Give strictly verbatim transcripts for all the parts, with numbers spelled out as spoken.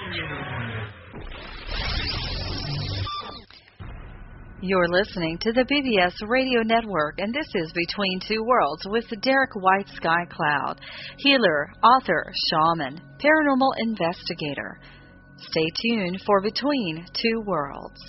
You're listening to the B B S Radio Network, and this is Between Two Worlds with Derek White Sky Cloud, healer, author, shaman, paranormal investigator. Stay tuned for Between Two Worlds.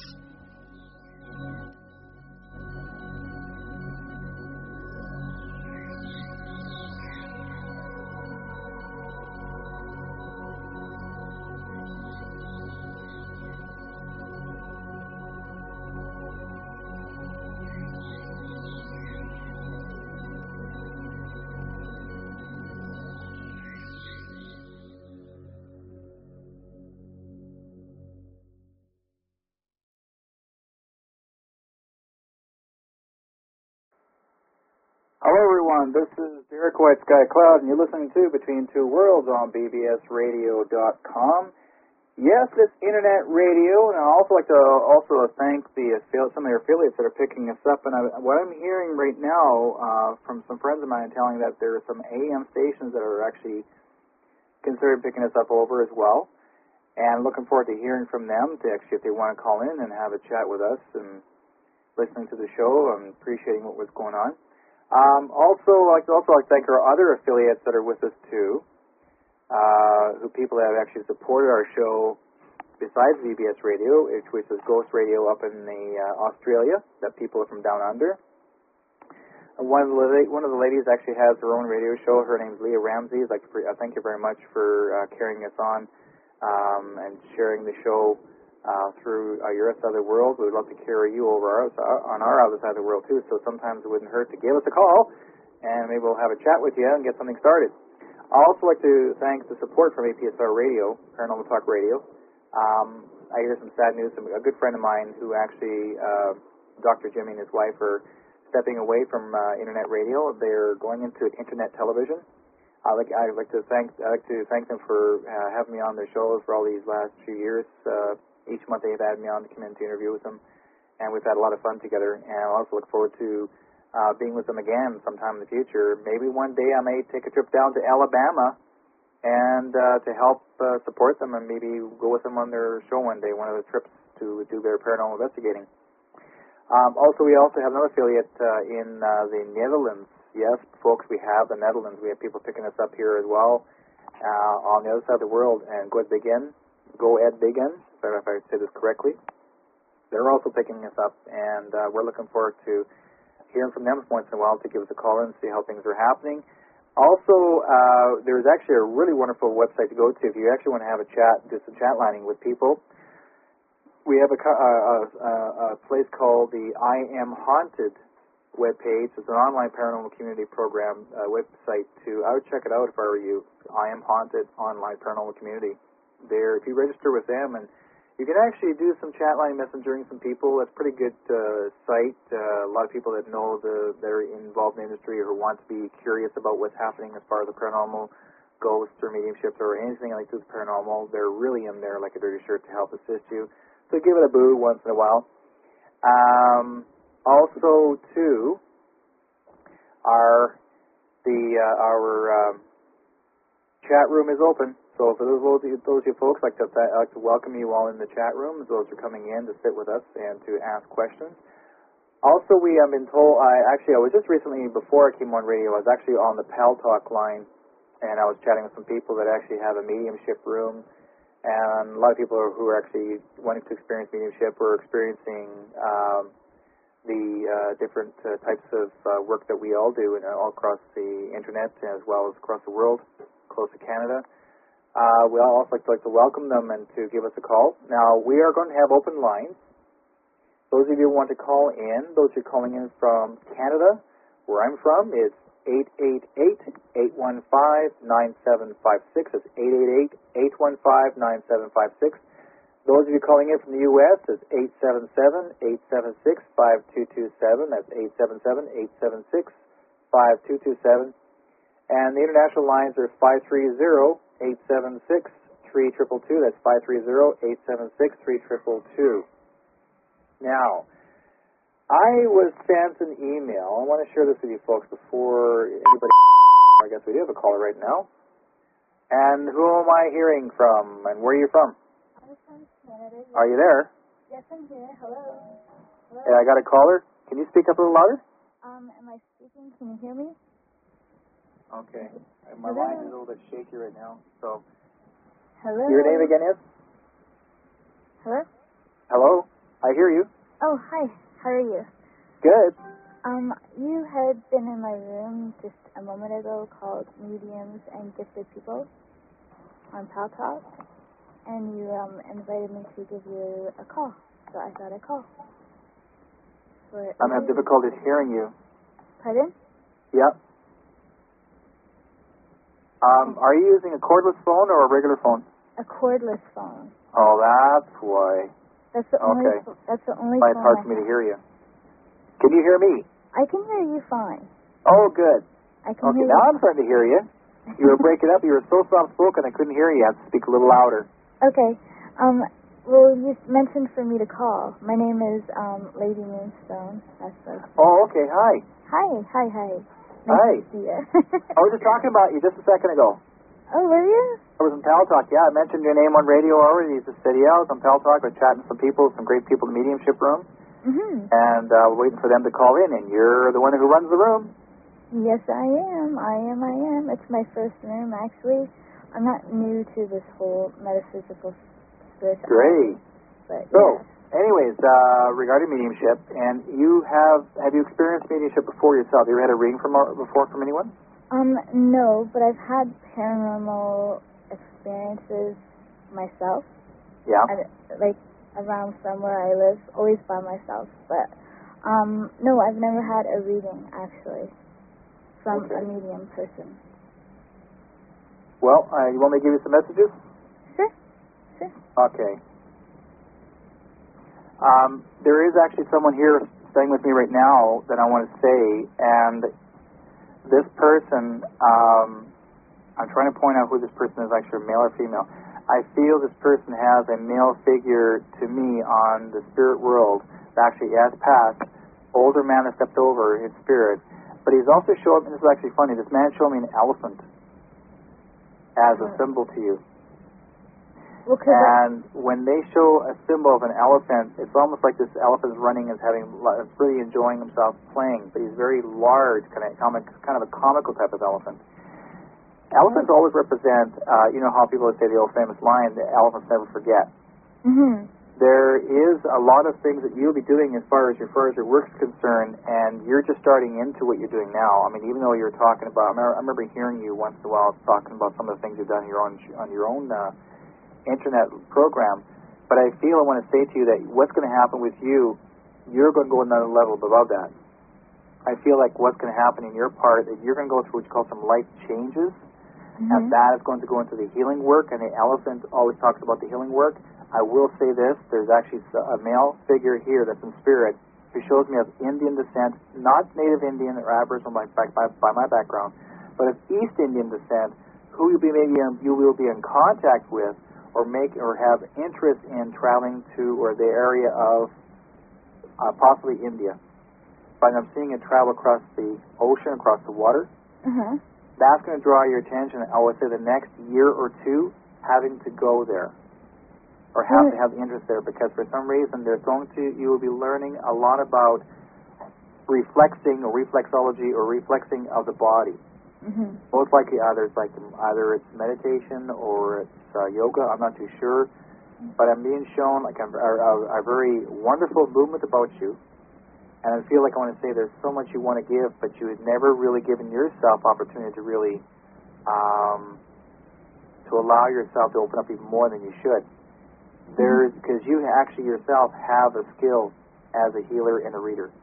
Hello everyone, this is Derek White Sky Cloud, and you're listening to Between Two Worlds on B B S radio dot com. Yes, it's internet radio, and I'd also like to also thank the some of your affiliates that are picking us up. And I, what I'm hearing right now uh, from some friends of mine telling that there are some A M stations that are actually considering picking us up over as well. And looking forward to hearing from them to actually if they want to call in and have a chat with us and listening to the show and appreciating what was going on. Um, also, I'd like to also like to thank our other affiliates that are with us too, uh, who people that have actually supported our show besides B B S Radio, which is Ghost Radio up in the uh, Australia, that people are from down under. And one of the one of the ladies actually has her own radio show. Her name's Leah Ramsey. I'd like to pre- uh, thank you very much for uh, carrying us on um, and sharing the show. Uh, through uh, your other world. We would love to carry you over our, on our other side of the world too, so sometimes it wouldn't hurt to give us a call and maybe we'll have a chat with you and get something started. I'd also like to thank the support from A P S R Radio, Paranormal Talk Radio. Um, I hear some sad news. A good friend of mine who actually, uh, Doctor Jimmy and his wife are stepping away from uh, internet radio. They're going into internet television. I'd like, I'd like to thank I'd like to thank them for uh, having me on their shows for all these last few years. Uh, Each month they've had me on to come in to interview with them, and we've had a lot of fun together. And I also look forward to uh, being with them again sometime in the future. Maybe one day I may take a trip down to Alabama and uh, to help uh, support them, and maybe go with them on their show one day, one of the trips to do their paranormal investigating. Um, also, we also have another affiliate uh, in uh, the Netherlands. Yes, folks, we have the Netherlands. We have people picking us up here as well uh, on the other side of the world. And go ahead, begin. Go Ed Begin, if I say this correctly. They're also picking us up, and uh, we're looking forward to hearing from them once in a while to give us a call and see how things are happening. Also, uh, there's actually a really wonderful website to go to if you actually want to have a chat, do some chat lining with people. We have a, a, a, a place called the I Am Haunted webpage. It's an online paranormal community program uh, website too. I would check it out if I were you. I Am Haunted online paranormal community. There, if you register with them, and you can actually do some chat line messaging some people. That's a pretty good uh, site. Uh, a lot of people that know the they're involved in the industry or want to be curious about what's happening as far as the paranormal, ghosts or mediumship or anything like this paranormal, they're really in there like a dirty shirt to help assist you. So give it a boo once in a while. Um, also, too, our the uh, our um, chat room is open. So for those of you, those of you folks, I'd like, to, I'd like to welcome you all in the chat room, as those who are coming in to sit with us and to ask questions. Also, we have been told, I actually, I was just recently, before I came on radio, I was actually on the Pal Talk line, and I was chatting with some people that actually have a mediumship room, and a lot of people who are actually wanting to experience mediumship or experiencing um, the uh, different uh, types of uh, work that we all do and all across the internet as well as across the world, close to Canada. Uh, we also like to, like to welcome them and to give us a call. Now, we are going to have open lines. Those of you who want to call in, those who are calling in from Canada, where I'm from, it's eight eight eight, eight one five, nine seven five six. That's eight eight eight, eight one five, nine seven five six. Those of you calling in from the U S, it's eight seven seven, eight seven six, five two two seven. That's eight seven seven, eight seven six, five two two seven. And the international lines are five three zero, eight seven six, three two two two. That's five three zero, eight seven six, three two two two. Now, I was sent an email. I want to share this with you folks before anybody... I guess we do have a caller right now. And who am I hearing from, and where are you from? Alice from Canada. Are you there? Yes, I'm here. Hello. Hello. Yeah, I got a caller. Can you speak up a little louder? Um, am I speaking? Can you hear me? Okay. My Hello. line is a little bit shaky right now. So, Hello. your name again is? Hello. Hello. I hear you. Oh, hi. How are you? Good. Um, you had been in my room just a moment ago called Mediums and Gifted People on Pal Talk, and you um invited me to give you a call, so I thought I'd call. For I'm having difficulties hearing you. Pardon? Yep. Um, are you using a cordless phone or a regular phone? A cordless phone. Oh, that's why. That's the only. Okay. That's the only Why it's phone hard I for me to have. hear you. Can you hear me? I can hear you fine. Oh, good. I can Okay, hear now you. I'm starting to hear you. You were breaking up. You were so soft-spoken I couldn't hear you. I have to speak a little louder. Okay. Um. Well, you mentioned for me to call. My name is um Lady Moonstone. That's the. Oh, okay. Hi. Hi. Hi. Hi. Nice Hi. to see you. I was just talking about you just a second ago. Oh, were you? I was in Pal Talk. Yeah, I mentioned your name on radio already. You just said, yeah, I was on Pal Talk. I was chatting to some people, some great people in the mediumship room. Mhm. And uh, we're waiting for them to call in, and you're the one who runs the room. Yes, I am. I am. I am. It's my first room, actually. I'm not new to this whole metaphysical spirituality. Great. But So, yeah. anyways, uh, regarding mediumship, and you have, have you experienced mediumship before yourself? You ever had a reading from uh, before from anyone? Um, no, but I've had paranormal experiences myself. Yeah. I, like, around from where I live, always by myself. But, um, no, I've never had a reading, actually, from Okay. a medium person. Well, uh, you want me to give you some messages? Sure. Sure. Okay. Um, there is actually someone here staying with me right now that I want to say, and this person, um, I'm trying to point out who this person is, actually male or female. I feel this person has a male figure to me on the spirit world. Actually, has passed. Older man that stepped over in spirit. But he's also showing, and this is actually funny, this man showed me an elephant as a symbol to you. Well, 'cause I- And when they show a symbol of an elephant, it's almost like this elephant is running and having, it's really enjoying himself playing. But he's very large, kind of comic, kind of a comical type of elephant. Elephants always represent, uh, you know how people say the old famous line, the elephants never forget. Mhm. There is a lot of things that you'll be doing as far as your, as far as your work's concerned, and you're just starting into what you're doing now. I mean, even though you're talking about, I remember, I remember hearing you once in a while talking about some of the things you've done on your own, on your own uh, internet program. But I feel I want to say to you that what's going to happen with you, you're going to go another level above that. I feel like what's going to happen in your part is you're going to go through what you call some life changes, Mhm. and that is going to go into the healing work, and the elephant always talks about the healing work. I will say this, there's actually a male figure here that's in spirit who shows me of Indian descent, not Native Indian or Aboriginal by, by, by my background, but of East Indian descent, who you'll be maybe in, you will be in contact with or make or have interest in traveling to or the area of uh, possibly India. But I'm seeing it travel across the ocean, across the water. Uh-huh. That's going to draw your attention, I would say, the next year or two, having to go there. Or have Mm. to have interest there, because for some reason there's going to, you will be learning a lot about reflexing or reflexology or reflexing of the body. Mhm. Most likely either it's like either it's meditation or it's uh, yoga, I'm not too sure. But I'm being shown like a, a, a very wonderful movement about you. And I feel like I want to say there's so much you want to give, but you had never really given yourself opportunity to really, um, to allow yourself to open up even more than you should. There's, because you actually yourself have a skill as a healer and a reader.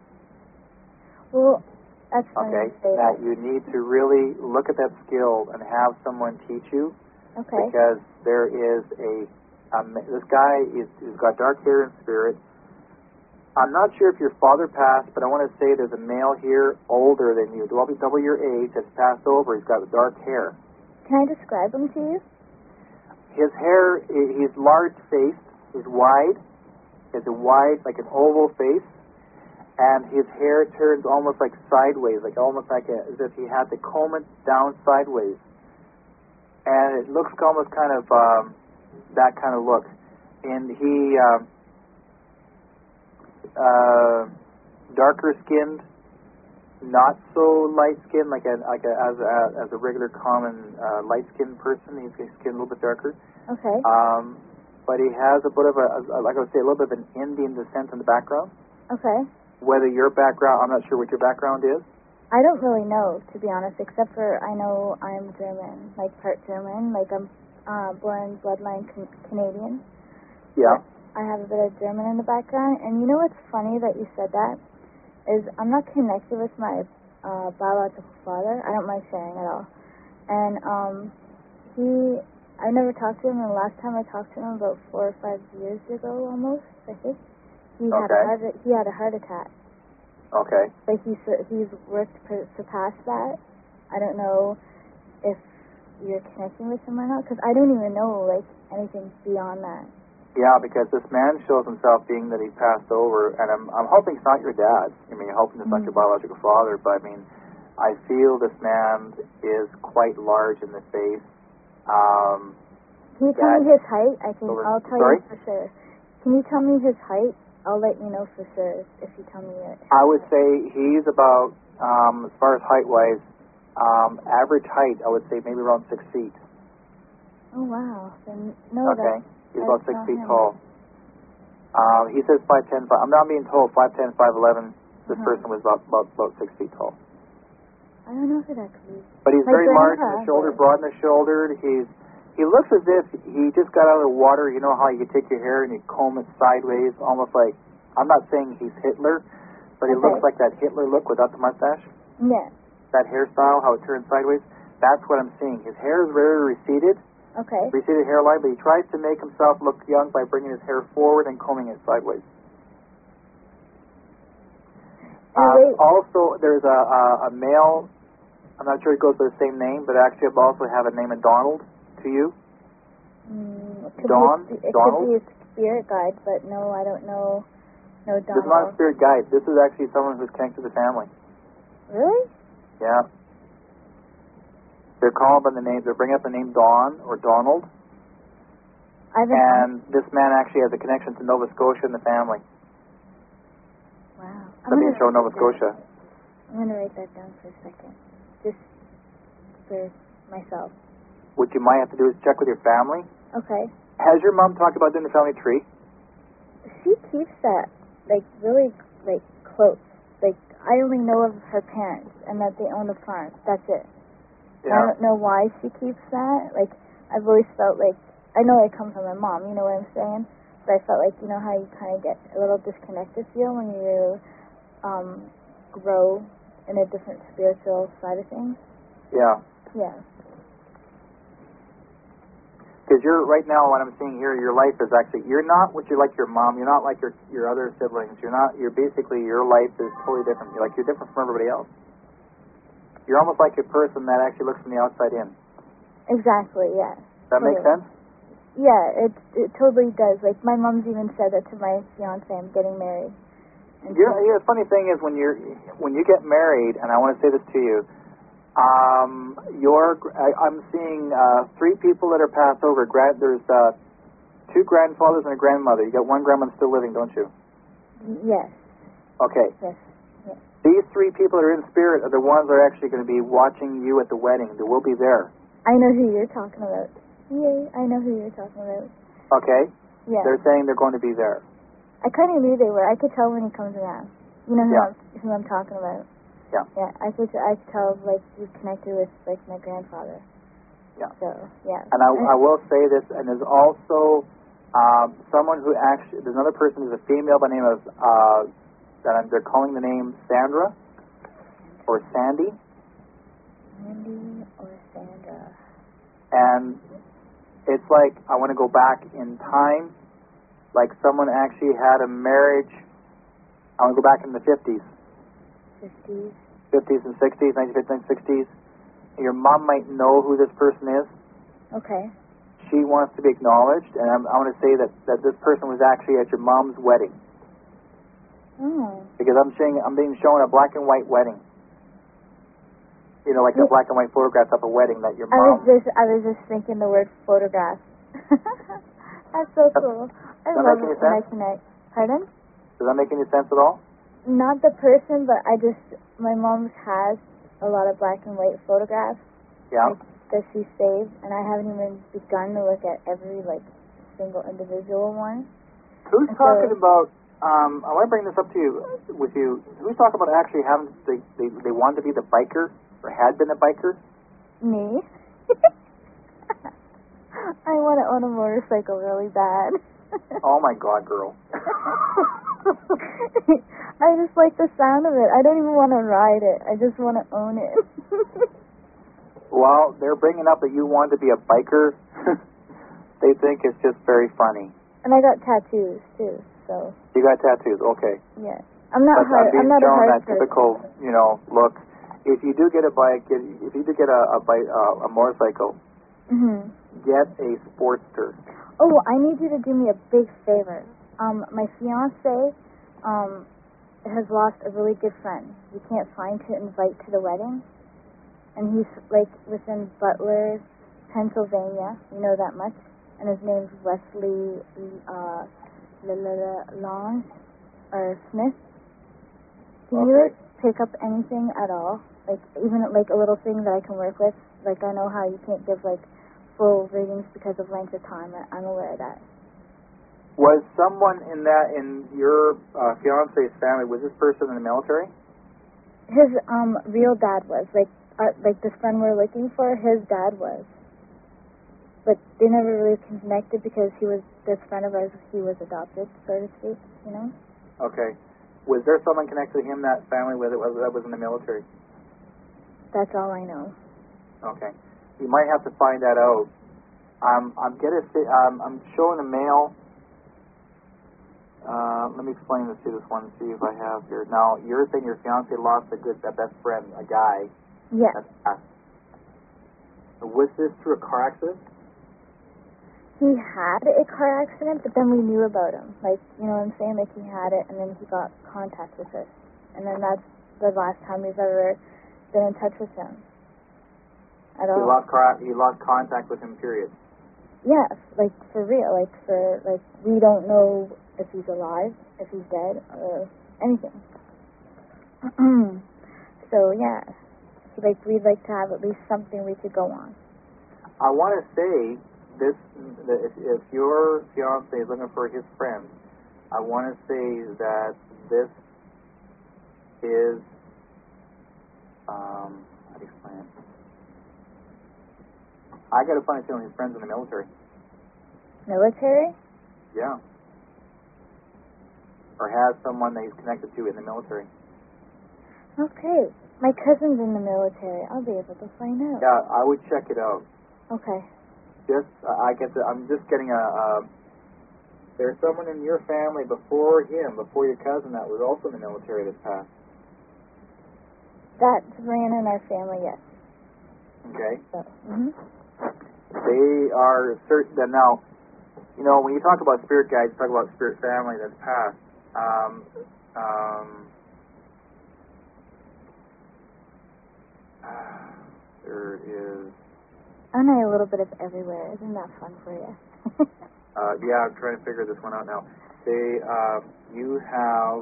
Well, that's funny Okay? you say That that. you need to really look at that skill and have someone teach you. Okay. Because there is a, um, this guy is, has got dark hair and spirit. I'm not sure if your father passed, but I want to say there's a male here older than you, double, double your age, that's passed over. He's got dark hair. Can I describe him to you? His hair, he's large faced, he's wide, he has a wide, like an oval face, and his hair turns almost like sideways, like almost like a, as if he had to comb it down sideways. And it looks almost kind of um, that kind of look. and he uh, uh, darker skinned, not so light skinned, like a like a as a as a regular common uh, light skinned person. He's his skin a little bit darker. Okay. Um, but he has a bit of a, a like I would say, a little bit of an Indian descent in the background. Okay. Whether your background, I'm not sure what your background is. I don't really know, to be honest, except for I know I'm German, like part German, like I'm uh, born bloodline can- Canadian. Yeah. I have a bit of German in the background, and you know what's funny that you said that? Is I'm not connected with my uh, biological father. I don't mind sharing at all. And um, he, I never talked to him, and the last time I talked to him, about four or five years ago almost, I think, he, Okay. had, a heart, he had a heart attack. Okay. But he's he's worked to surpass that. I don't know if you're connecting with him or not, because I don't even know like anything beyond that. Yeah, because this man shows himself being that he passed over, and I'm I'm hoping it's not your dad. I mean, hoping it's not your biological father, but I mean, I feel this man is quite large in the face. Um, Can you tell me his height? I can. Over. I'll tell Sorry? you for sure. Can you tell me his height? I'll let you know for sure if you tell me it. I would say he's about, um, as far as height-wise, um, average height, I would say maybe around six feet. Oh wow! Then no, Okay, that's, he's that's about six not feet him. tall. Um, he says five ten. I'm not being told five ten, five eleven. This Uh-huh. person was about, about about six feet tall. I don't know who that could be. But he's My very large in grandpa, the shoulder, but- broad in the shoulder. He's he looks as if he just got out of the water. You know how you take your hair and you comb it sideways, almost like, I'm not saying he's Hitler, but he Okay. looks like that Hitler look without the mustache. Yeah. That hairstyle, how it turns sideways. That's what I'm seeing. His hair is very receded, Okay. receded hairline, but he tries to make himself look young by bringing his hair forward and combing it sideways. And Uh, wait. also, there's a, a, a male, I'm not sure it goes by the same name, but actually I also have a name of Donald to you. Mm, it could Dawn? Be a, it Donald? could be a spirit guide, but no, I don't know. No Donald. This is not a spirit guide. This is actually someone who's connected to the family. Really? Yeah. They're called by the name, they're bringing up the name Don or Donald, I haven't. and this man actually has a connection to Nova Scotia in the family. Wow. The I'm being gonna shown write Nova that down. Scotia. I'm gonna write that down for a second, just for myself. What you might have to do is check with your family. Okay. Has your mom talked about doing the family tree? She keeps that like really like close. Like I only know of her parents and that they own a farm. That's it. I Yeah. don't know why she keeps that. Like I've always felt like I know it comes from my mom. You know what I'm saying? But I felt like you know how you kind of get a little disconnected feel when you um, grow in a different spiritual side of things. Yeah. Yeah. Because you're right now, what I'm seeing here, your life is actually, you're not what you're like your mom. You're not like your your other siblings. You're not. You're basically, your life is totally different. You're like you're different from everybody else. You're almost like a person that actually looks from the outside in. Exactly. Yeah. Does that make Totally. sense? Yeah, it it totally does. Like my mom's even said that to my fiance. I'm getting married. And You're, so- yeah, the funny thing is when you're when you get married, and I want to say this to you, um, your I, I'm seeing uh, three people that are passed over. Grand, there's uh, two grandfathers and a grandmother. You got one grandmother still living, don't you? Yes. Okay. Yes. Yes. These three people that are in spirit are the ones that are actually going to be watching you at the wedding. They will be there. I know who you're talking about. Yay! I know who you're talking about. Okay. Yeah. They're saying they're going to be there. I kind of knew they were. I could tell when he comes around. You know who, Yeah. I'm, who I'm talking about. Yeah. Yeah. I could. I could tell like he's connected with like my grandfather. Yeah. So yeah. And I, I will say this, and there's also um, someone who actually, there's another person who's a female by the name of, uh, that I'm, they're calling the name Sandra or Sandy. Andy or Sandra. And it's like I want to go back in time, like someone actually had a marriage. I want to go back in the fifties. Fifties. fifties and sixties, nineteen fifties and sixties. Your mom might know who this person is. Okay. She wants to be acknowledged, and I'm, I want to say that, that this person was actually at your mom's wedding. Oh. Because I'm seeing, I'm being shown a black and white wedding. You know, like the Yeah. black and white photographs of a wedding that your I was mom... just. I was just thinking the word photograph. That's so cool. I Does that love make any it when I sense? connect. Pardon? Does that make any sense at all? Not the person, but I just, my mom has a lot of black and white photographs. Yeah. Like, that she saved, and I haven't even begun to look at every, like, single individual one. Who's and talking so, about, um, I want to bring this up to you, with you, who's talking about actually having, they, they, they wanted to be the biker, or had been a biker? Me. I want to own a motorcycle really bad. Oh my God, girl. I just like the sound of it. I don't even want to ride it. I just want to own it. Well, they're bringing up that you want to be a biker. They think it's just very funny. And I got tattoos too, so. You got tattoos, okay. Yeah. I'm not But hard. I'm being I'm not a shown hard that person. typical, you know, look. If you do get a bike, if you do get a a, bike, uh, a motorcycle, Mhm. get a Sportster. Oh, I need you to do me a big favor. Um, my fiance, um, has lost a really good friend. We can't find to invite to the wedding. And he's, like, within Butler, Pennsylvania. We know that much. And his name's Wesley uh, Long, or Smith. Can you, like, pick up anything at all? Like, even, like, a little thing that I can work with? Like, I know how you can't give, like, full readings because of length of time. I'm aware of that. Was someone in that, in your uh, fiance's family, was this person in the military? His, um, real dad was. Like, Uh, like this friend we're looking for, his dad was. But they never really connected because he was, this friend of ours, he was adopted, so to speak, you know? Okay. Was there someone connected to him, that family, with it, that was in the military? That's all I know. Okay. You might have to find that out. Um, I'm gonna say, um, I'm showing a male. Uh, let me explain this to this one and see if I have here. Now, you're saying your fiance lost a good, a best friend, a guy. Yes. Was this through a car accident? He had a car accident, but then we knew about him. Like, you know what I'm saying? Like, he had it, and then he got contact with us. And then that's the last time we've ever been in touch with him. At all. He lost car. He lost contact with him. Period. Yes, like for real. Like for like we don't know if he's alive, if he's dead, or anything. So yeah, like we'd like to have at least something we could go on. I want to say this: that if, if your fiance is looking for his friend, I want to say that this is. Um, how do you explain it? I got a funny feeling his friend's in the military. Military? Yeah. Or has someone that he's connected to in the military. Okay. My cousin's in the military. I'll be able to find out. Yeah, I would check it out. Okay. Just, uh, I get the, I'm just getting a, uh, there's someone in your family before him, before your cousin, that was also in the military this past. That's ran in our family, yes. Okay. So, mm-hmm. They are certain that now, you know, when you talk about spirit guides, you talk about spirit family that's passed. Um, um, uh, there is. I know a little bit of everywhere. Isn't that fun for you? uh, yeah, I'm trying to figure this one out now. They, uh, you have.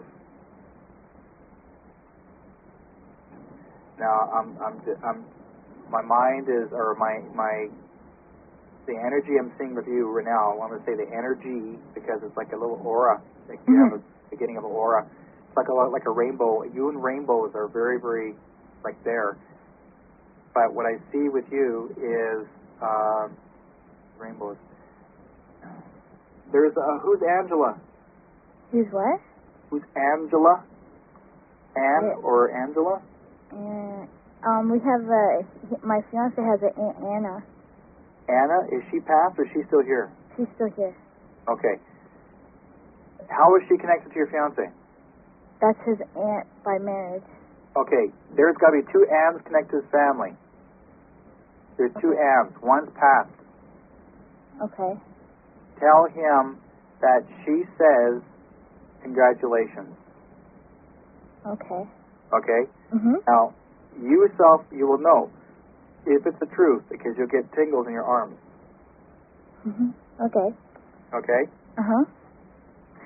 Now, I'm, I'm, I'm, my mind is, or my, my. The energy I'm seeing with you right now, I want to say the energy, because it's like a little aura. Like you Mm-hmm. have a beginning of an aura. It's like a like a rainbow. You and rainbows are very, very like there. But what I see with you is uh, rainbows. There's uh, who's Angela? Who's what? Who's Angela? Anne Yeah. or Angela? Uh, um, we have uh, my fiance has an Aunt Anna. Anna, is she passed or is she still here? She's still here. Okay. How is she connected to your fiance? That's his aunt by marriage. Okay, there's got to be two Anns connected to his family. There's two Anns. One's passed. Okay. Tell him that she says congratulations. Okay. Okay? Mhm. Now, you yourself, you will know if it's the truth because you'll get tingles in your arms. Mhm. Okay. Okay? Uh huh.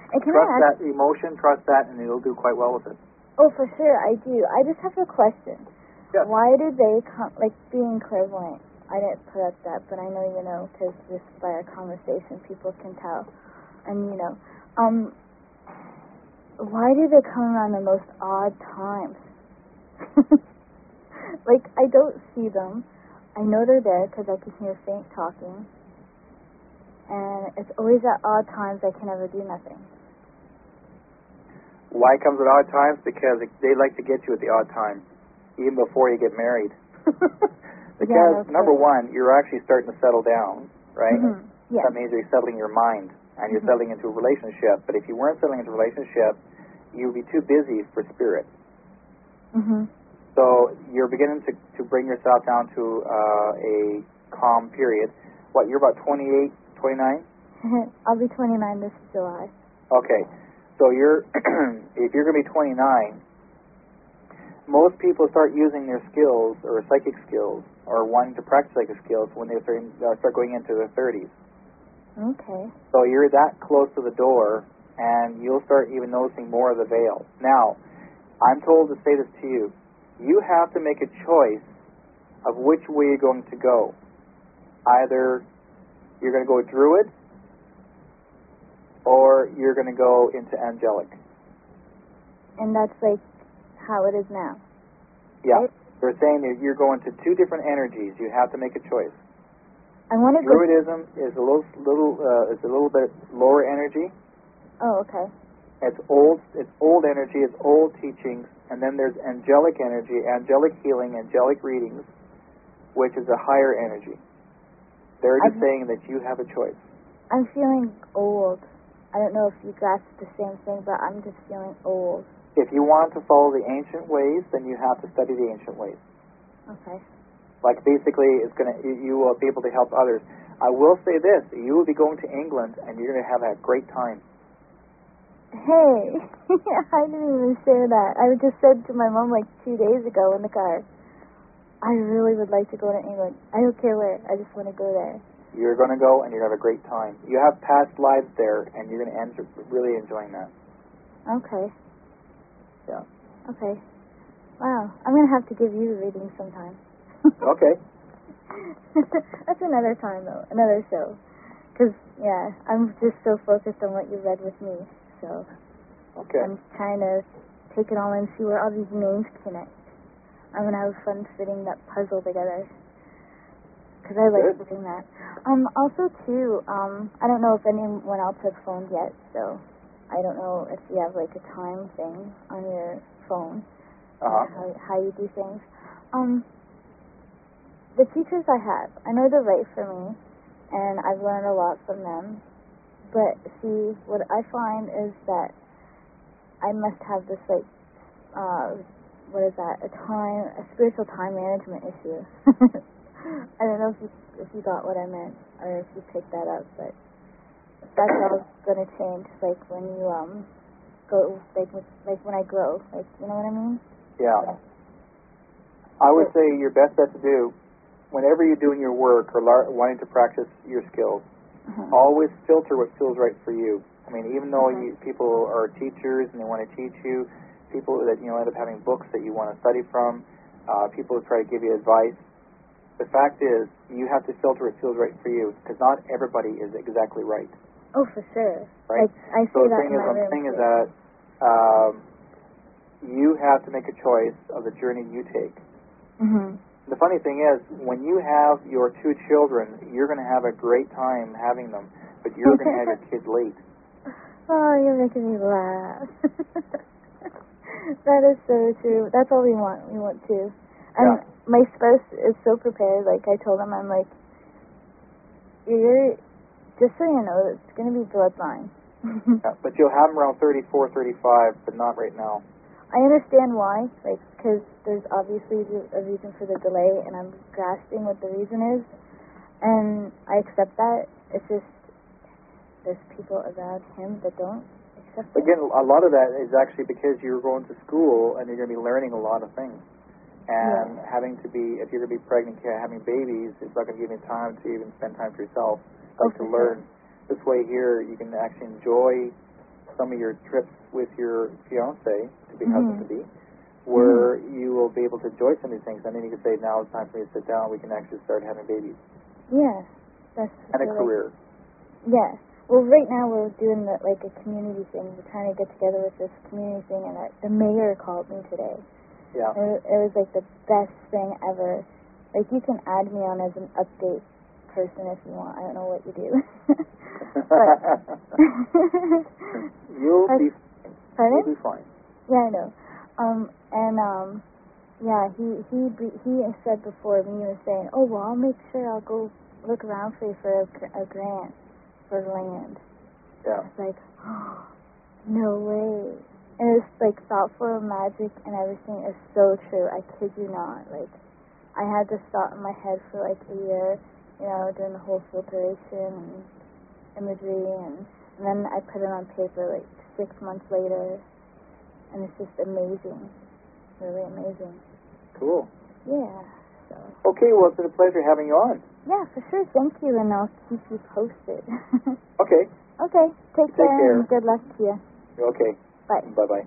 And can trust I that ask, emotion, trust that, and you'll do quite well with it. oh, for sure, I do. I just have a question. Yes. Why did they come, like, being clairvoyant? I didn't put up that, but I know you know, because just by our conversation, people can tell. And, you know, um, why do they come around the most odd times? Like, I don't see them. I know they're there because I can hear faint talking. And it's always at odd times I can never do nothing. Why it comes at odd times? Because they like to get you at the odd times, even before you get married. Because, yeah, number true. one, you're actually starting to settle down, right? Mm-hmm. Yeah. That means you're settling your mind, and you're Mm-hmm. settling into a relationship. But if you weren't settling into a relationship, you would be too busy for spirit. Mm-hmm. So you're beginning to, to bring yourself down to uh, a calm period. What, you're about twenty-eight, twenty-nine? I'll be twenty-nine this July. Okay. So you're if you're going to be twenty-nine, most people start using their skills or psychic skills or wanting to practice psychic skills when they start, uh, start going into their thirties. Okay. So you're that close to the door, and you'll start even noticing more of the veil. Now, I'm told to say this to you. You have to make a choice of which way you're going to go. Either you're going to go Druid, or you're going to go into Angelic. And that's like how it is now. Yeah. Right? They're saying that you're going to two different energies. You have to make a choice. I want to go... Druidism is a little, little, uh, is a little bit lower energy. Oh, okay. It's old. It's old energy. It's old teachings. And then there's angelic energy, angelic healing, angelic readings, which is a higher energy. They're just I'm, saying that you have a choice. I'm feeling old. I don't know if you grasp the same thing, but I'm just feeling old. If you want to follow the ancient ways, then you have to study the ancient ways. Okay. Like basically, it's gonna you, you will be able to help others. I will say this: you will be going to England, and you're going to have a great time. Hey, I didn't even say that. I just said to my mom like two days ago in the car, I really would like to go to England. I don't care where. I just want to go there. You're going to go, and you're going to have a great time. You have past lives there, and you're going to end up really enjoying that. Okay. Yeah. Okay. Wow. I'm going to have to give you the reading sometime. Okay. That's another time, though. Another show. Because, yeah, I'm just so focused on what you read with me. So Okay. I'm trying to take it all in and see where all these names connect. I'm going to have fun fitting that puzzle together. Because I like Good. doing that. Um, also, too, um, I don't know if anyone else has phoned yet, so I don't know if you have, like, a time thing on your phone. Uh-huh. How, how you do things. Um, the teachers I have, I know they're right for me, and I've learned a lot from them. But, see, what I find is that I must have this, like, uh, what is that, a time, a spiritual time management issue. I don't know if you, if you got what I meant, or if you picked that up, but that's all going to change, like, when you, um, go, like, with, like, when I grow, like, you know what I mean? Yeah. I would say your best bet to do, whenever you're doing your work or lar- wanting to practice your skills, Uh-huh. always filter what feels right for you. I mean, even though Okay. you, people are teachers and they want to teach you, people that, you know, end up having books that you want to study from, uh, people who try to give you advice, the fact is you have to filter what feels right for you, because not everybody is exactly right. Oh, for sure. Right? Like, I So say the that thing in is, my what I'm room, saying is too. that um, you have to make a choice of the journey you take. Mm-hmm. The funny thing is, when you have your two children, you're going to have a great time having them, but you're going to have your kids late. Oh, you're making me laugh. That is so true. That's all we want. We want to. And Yeah. my spouse is so prepared. Like, I told him, I'm like, you're, just so you know, it's going to be bloodline. Yeah, but you'll have them around thirty-four, thirty-five, but not right now. I understand why, like, because there's obviously a reason for the delay, and I'm grasping what the reason is, and I accept that. It's just there's people around him that don't accept it. Again, a lot of that is actually because you're going to school and you're going to be learning a lot of things. And Yeah. having to be, if you're going to be pregnant, having babies, it's not going to give you time to even spend time for yourself, like Oh, to for learn. This way here, you can actually enjoy some of your trips with your fiance, to be mm-hmm. husband to be, where mm-hmm. you will be able to enjoy some of these things, and then you can say, now it's time for me to sit down. We can actually start having babies. Yeah, that's and a really, career. Yeah. Well, right now we're doing the, like a community thing. We're trying to get together with this community thing, and uh, the mayor called me today. Yeah. It, it was like the best thing ever. Like, you can add me on as an update person if you want. I don't know what you do. You'll be. Pardon? You'll be fine. Yeah, I know. Um, and um, yeah, he he he said before me, he was saying, "Oh well, I'll make sure I'll go look around for you for a, a grant for land." Yeah. I was like, oh, no way. And it was like thoughtful and magic and everything is so true. I kid you not. Like, I had this thought in my head for like a year, you know, doing the whole filtration and imagery, and, and then I put it on paper like six months later, and it's just amazing. Really amazing. Cool. Yeah. So. Okay, well, it's been a pleasure having you on. Yeah, for sure. Thank you, and I'll keep you posted. Okay. Okay. Take, Take care, care. and good luck to you. Okay. Bye. Bye-bye.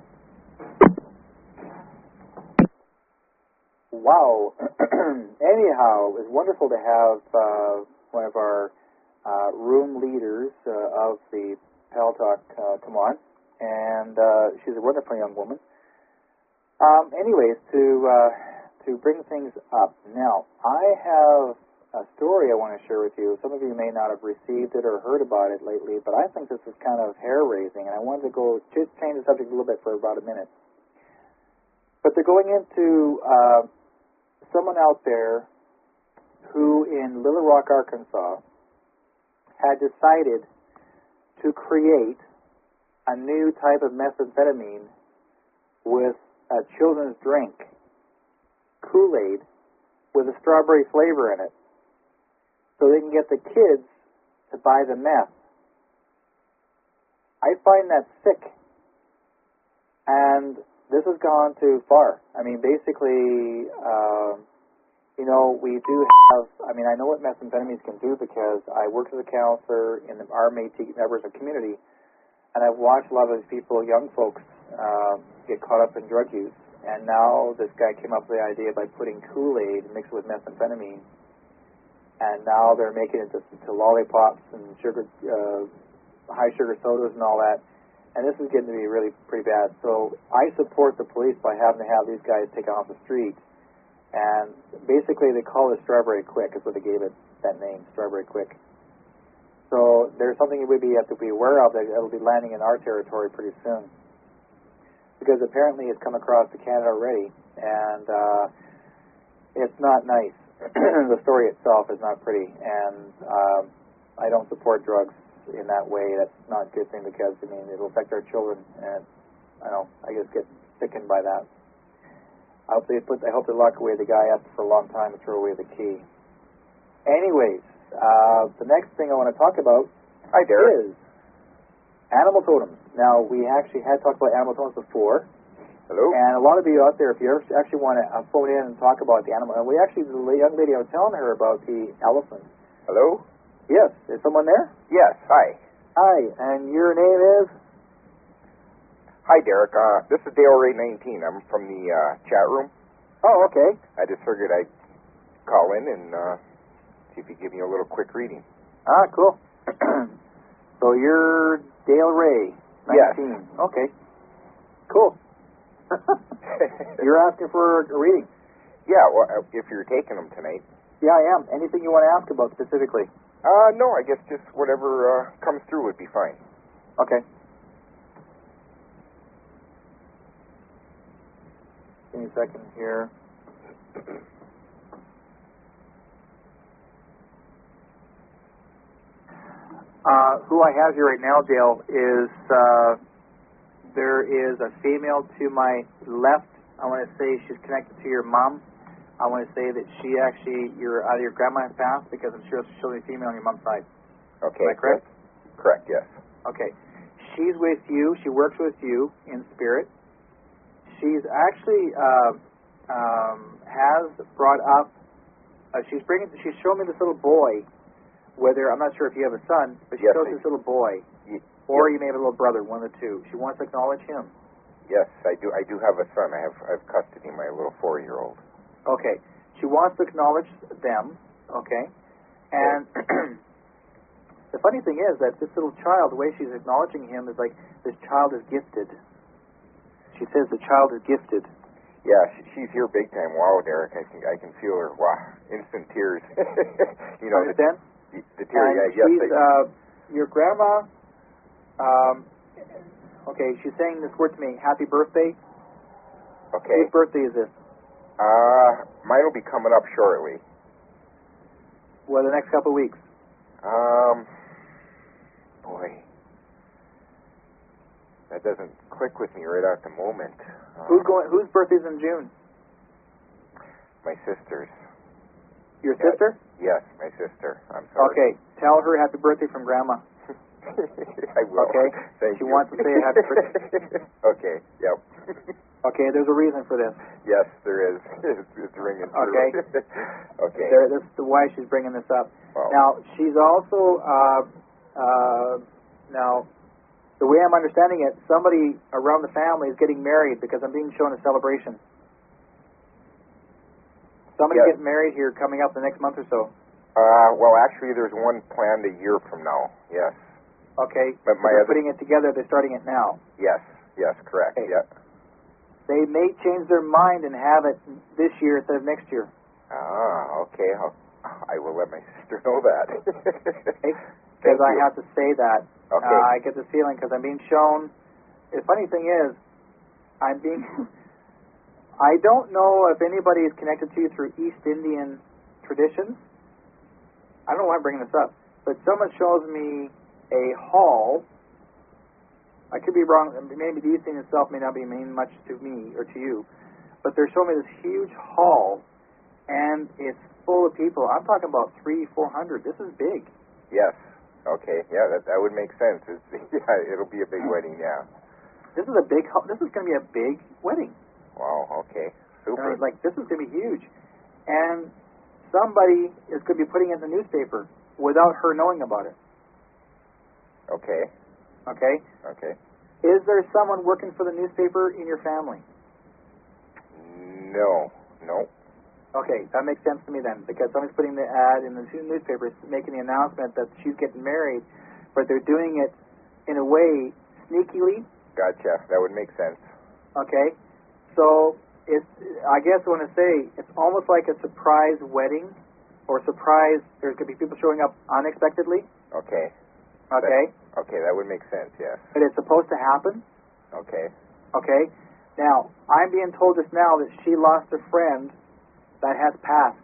Wow. Anyhow, it was wonderful to have uh, one of our uh, room leaders uh, of the Pal Talk uh, come on, and uh, she's a wonderful young woman. Um, anyways, to uh, to bring things up, now, I have a story I want to share with you. Some of you may not have received it or heard about it lately, but I think this is kind of hair-raising, and I wanted to go just change the subject a little bit for about a minute. But they're going into uh, someone out there who in Little Rock, Arkansas, had decided to create a new type of methamphetamine with a children's drink, Kool-Aid, with a strawberry flavor in it, so they can get the kids to buy the meth. I find that sick. And this has gone too far. I mean, basically, uh, you know, we do have, I mean, I know what methamphetamines can do because I worked as a counselor in the R M A T members of community, and I've watched a lot of these people, young folks, uh, get caught up in drug use. And now this guy came up with the idea by putting Kool-Aid mixed with methamphetamine, and now they're making it to, to lollipops and sugar, uh, high sugar sodas and all that. And this is getting to be really pretty bad. So I support the police by having to have these guys taken off the street. And basically they call it Strawberry Quick, is what they gave it, that name, Strawberry Quick. So there's something we have to be aware of that it'll be landing in our territory pretty soon. Because apparently it's come across to Canada already, and uh, it's not nice. The story itself is not pretty, and uh, I don't support drugs in that way. That's not a good thing because, I mean, it'll affect our children, and I don't, I just get sickened by that. I hope they put, I hope they lock away the guy after for a long time and throw away the key. Anyways, uh, the next thing I want to talk about Hi, Derek. is animal totems. Now, we actually had talked about animal totems before. Hello. And a lot of you out there, if you actually want to uh, phone in and talk about the animal, and we actually, the young lady, I was telling her about the elephant. Hello. Yes. Is someone there? Yes. Hi. Hi. And your name is? Hi, Derek. Uh, this is Dale Ray nineteen. I'm from the uh, chat room. Oh, okay. I just figured I'd call in and uh, see if you could give me a little quick reading. Ah, cool. So you're Dale Ray, nineteen. Yes. Okay. Cool. You're asking for a reading? Yeah, well, if you're taking them tonight. Yeah, I am. Anything you want to ask about specifically? Uh, no, I guess just whatever uh, comes through would be fine. Okay. Give me a second here. Uh, who I have here right now, Dale, is uh, there is a female to my left. I want to say she's connected to your mom. I want to say that she actually, you're out of your grandma's path because I'm sure it's still a female on your mom's side. Okay. Is that correct? Yes. Correct, yes. Okay. She's with you. She works with you in spirit. She's actually uh, um, has brought up, uh, she's bringing, she's showing me this little boy whether, I'm not sure if you have a son, but she Yes, shows I- this little boy, Y- or yep. you may have a little brother, one of the two. She wants to acknowledge him. Yes, I do. I do have a son. I have I have custody of my little four-year-old. Okay. She wants to acknowledge them, okay? And the funny thing is that this little child, the way she's acknowledging him is like, this child is gifted. She says the child is gifted. Yeah, she, she's here big time. Wow, Derek, I can I can feel her. Wow, instant tears. you know, Understand? the, the tear. And Yeah, yes. she's, I, uh, your grandma, um, okay, she's saying this word to me, happy birthday. okay. Whose birthday is this? Uh, mine will be coming up shortly. Well, the next couple of weeks. Um, boy, that doesn't click with me right at the moment. Um, Who's going? Whose birthday's in June? My sister's. Your Yeah. sister? Yes, my sister. I'm sorry. Okay, tell her happy birthday from Grandma. I will. Okay. Thank She you. wants to say happy birthday. Okay. Yep. Okay, there's a reason for this. Yes, there is. It's, it's ringing true. Okay. Okay. There, this is the why she's bringing this up. Wow. Now, she's also, uh, uh, now, the way I'm understanding it, somebody around the family is getting married because I'm being shown a celebration. Somebody Yes. getting married here coming up the next month or so. Uh, well, actually, there's one planned a year from now. Yes. Okay? But my they're other- putting it together. They're starting it now. Yes. Yes. Correct. Okay. Yeah. They may change their mind and have it this year instead of next year. Ah. Okay. I'll, I will let my sister know that. Because Thank I you. have to say that. Okay. Uh, I get this feeling because I'm being shown. The funny thing is, I'm being. I don't know if anybody is connected to you through East Indian traditions. I don't know why I'm bringing this up, but someone shows me a hall. I could be wrong. Maybe the East Indian itself may not be mean much to me or to you, but they're showing me this huge hall, and it's full of people. I'm talking about three, four hundred. This is big. Yes. Okay. Yeah. That that would make sense. It's, yeah. It'll be a big wedding. Yeah. This is a big. This is going to be a big wedding. Wow. Okay. And I Super. was like, this is going to be huge. And somebody is going to be putting it in the newspaper without her knowing about it. Okay. Okay? Okay. Is there someone working for the newspaper in your family? No. No. Okay, that makes sense to me then, because somebody's putting the ad in the two newspapers making the announcement that she's getting married, but they're doing it in a way sneakily. Gotcha. That would make sense. Okay? So, it's, I guess I want to say, it's almost like a surprise wedding, or surprise, there's going to be people showing up unexpectedly. Okay. Okay? That, okay. That would make sense. Yes. But it's supposed to happen. Okay. Okay? Now, I'm being told just now that she lost a friend that has passed,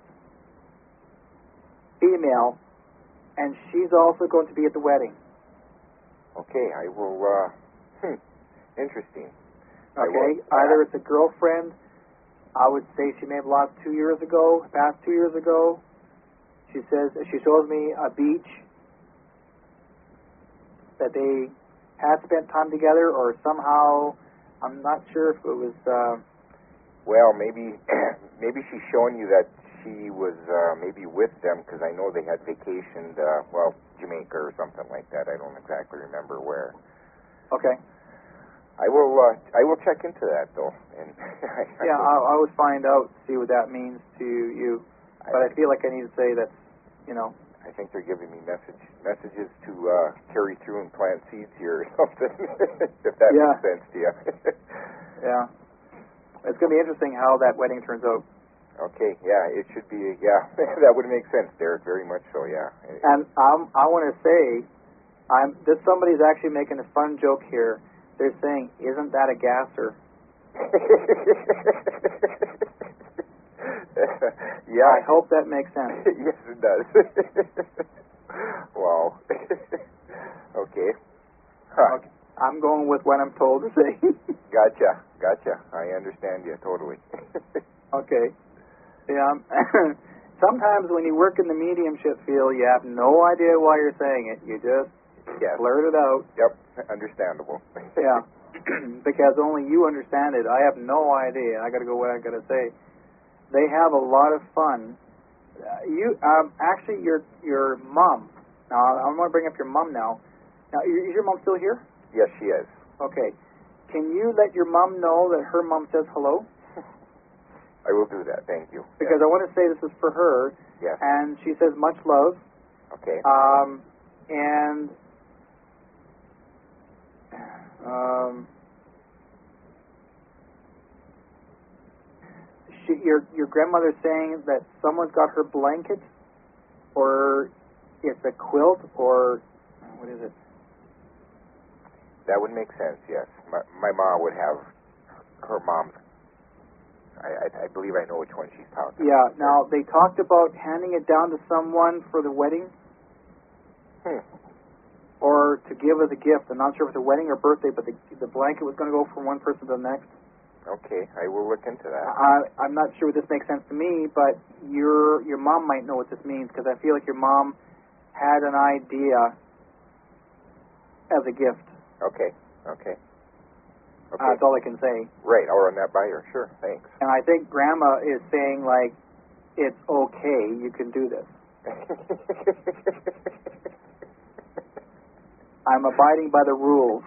female, and she's also going to be at the wedding. Okay. I will. Uh, hmm. Interesting. I Okay? will- Either it's a girlfriend, I would say she may have lost two years ago, passed two years ago. She says, she shows me a beach that they had spent time together, or somehow, I'm not sure if it was, uh, Well, maybe maybe she's showing you that she was uh, maybe with them because I know they had vacationed, uh, well, Jamaica or something like that. I don't exactly remember where. okay. I will uh, I will check into that though. And I, I Yeah, will- I, I would find out, see what that means to you. But I feel like I need to say that, you know, I think they're giving me message messages to uh, carry through and plant seeds here or something. If that Yeah. makes sense to you. yeah. It's going to be interesting how that wedding turns out. Okay, yeah, it should be. Yeah, that would make sense, Derek. Very much so. Yeah. And um, I want to say, I'm this somebody's actually making a fun joke here. They're saying, "Isn't that a gasser?" Yeah. I hope that makes sense. Yes, it does. Wow. Okay. Huh. Okay. I'm going with what I'm told to say. Gotcha. Gotcha. I understand you totally. Okay. Yeah. Sometimes when you work in the mediumship field, you have no idea why you're saying it. You just Yes. blurt it out. Yep. Understandable. Yeah. Because only you understand it. I have no idea. I got to go what I got to say. They have a lot of fun. Uh, you um, actually, your your mom Now, I'm going to bring up your mom now. Now, is your mom still here? Yes, she is. Okay. Can you let your mom know that her mom says hello? I will do that. Thank you. Because yes. I want to say this is for her. Yes. And she says much love. Okay. Um, and um, she, your your grandmother's saying that someone's got her blanket, or it's a quilt, or what is it? That would make sense. Yes. My my mom would have her mom's. I, I, I believe I know which one she's talking yeah, about. Yeah, now they talked about handing it down to someone for the wedding. Hmm. Or to give as a gift. I'm not sure if it's a wedding or birthday, but the the blanket was going to go from one person to the next. Okay, I will look into that. I, I'm not sure if this makes sense to me, but your your mom might know what this means, because I feel like your mom had an idea as a gift. Okay, okay. Okay. Uh, that's all I can say. Right, I'll run that by her. Sure, thanks. And I think Grandma is saying, like, it's okay, you can do this. I'm abiding by the rules.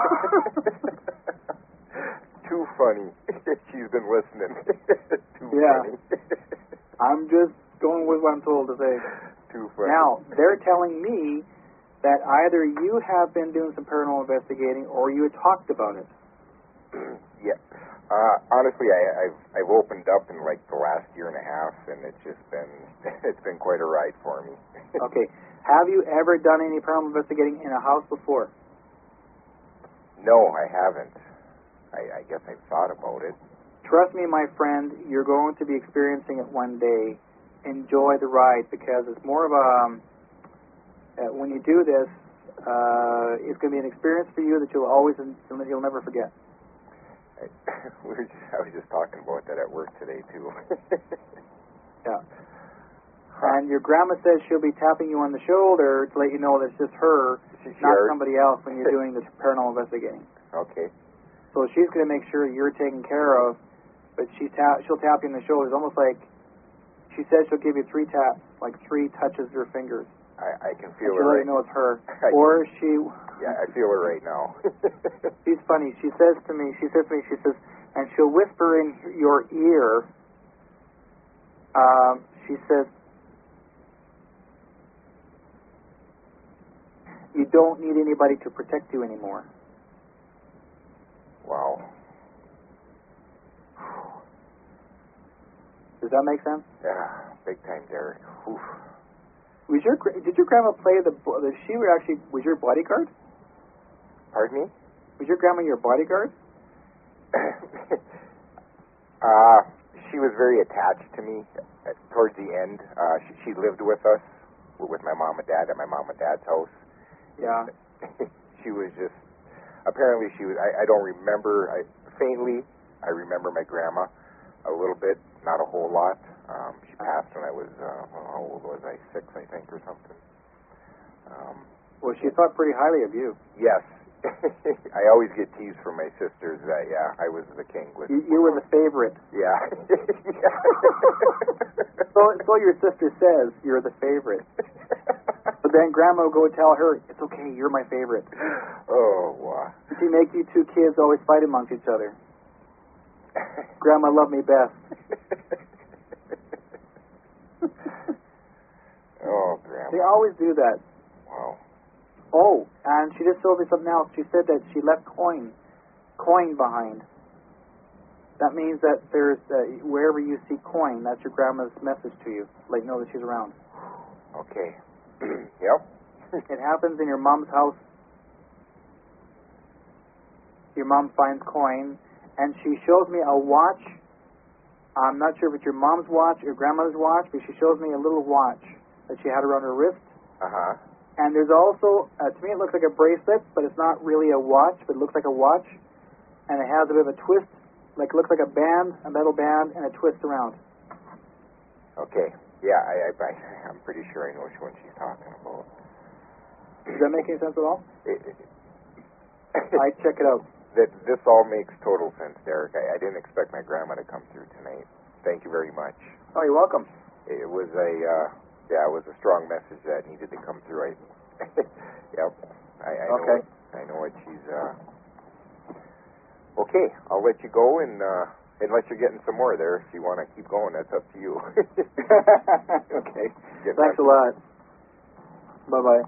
Too funny. She's been listening. Too yeah. funny. I'm just going with what I'm told to say. Too funny. Now, they're telling me that either you have been doing some paranormal investigating or you had talked about it. Yeah. Uh, honestly, I, I've I've opened up in like the last year and a half, and it's just been it's been quite a ride for me. Okay. Have you ever done any paranormal investigating in a house before? No, I haven't. I, I guess I've thought about it. Trust me, my friend, you're going to be experiencing it one day. Enjoy the ride, because it's more of a um, uh, when you do this, uh, it's going to be an experience for you that you'll always you'll never forget. I, we were just, I was just talking about that at work today too. Yeah. And your grandma says she'll be tapping you on the shoulder to let you know that it's just her, She not already- somebody else, when you're doing this paranormal investigating. Okay. So she's going to make sure you're taken care of, but she ta- she'll tap you on the shoulders, almost like she says she'll give you three taps, like three touches of her fingers. I, I can feel and it she'll let right. you know it's her. I, or she... Yeah, I feel it right now. She's funny. She says to me, she says to me, she says, and she'll whisper in your ear, um, she says, you don't need anybody to protect you anymore. Wow. Does that make sense? Yeah, big time, Derek. Oof. Was your gra- did your grandma play the? the she were actually was your bodyguard? Pardon me? Was your grandma your bodyguard? uh, she was very attached to me at, towards the end. Uh, she, she lived with us, with my mom and dad at my mom and dad's house. Yeah. She was just, apparently she was, I, I don't remember, I faintly, I remember my grandma a little bit, not a whole lot. Um, she passed when I was, uh, well, how old was I? Six, I think, or something. Um, well, she thought pretty highly of you. Yes. I always get teased from my sisters that, yeah, I was the king. With, you, you were the favorite. Yeah. so, so your sister says you're the favorite. But then Grandma will go tell her, it's okay, you're my favorite. Oh, wow. She make you two kids always fight amongst each other. Grandma loved me best. Oh, Grandma. They always do that. Wow. Oh, and she just told me something else. She said that she left coin, coin behind. That means that there's, uh, wherever you see coin, that's your grandma's message to you. Like, know that she's around. Okay. Yep. It happens in your mom's house. Your mom finds coin, and she shows me a watch. I'm not sure if it's your mom's watch or grandmother's watch, but she shows me a little watch that she had around her wrist. Uh-huh. And there's also, uh, to me it looks like a bracelet, but it's not really a watch, but it looks like a watch. And it has a bit of a twist, like it looks like a band, a metal band, and a twist around. Okay. Yeah, I, I, I, I'm pretty sure I know which one she's talking about. Does that make any sense at all? It, it, I check it out. That this all makes total sense, Derek. I, I didn't expect my grandma to come through tonight. Thank you very much. Oh, you're welcome. It was a uh, yeah, it was a strong message that needed to come through. I, yep, I, I know. Okay. What, I know what she's. Uh... Okay, I'll let you go, and uh, unless you're getting some more there, if you want to keep going, that's up to you. Okay. Get Thanks back. a lot. Bye bye.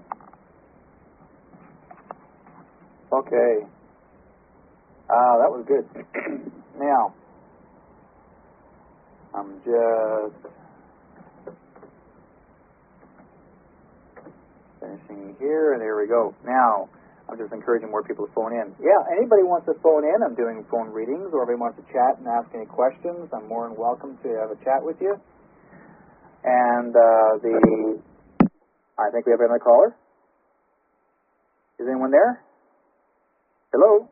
Okay. Ah, that was good. Now, I'm just finishing here, and there we go. Now, I'm just encouraging more people to phone in. Yeah, anybody wants to phone in, I'm doing phone readings, or anybody wants to chat and ask any questions, I'm more than welcome to have a chat with you. And uh, the, I think we have another caller. Is anyone there? Hello?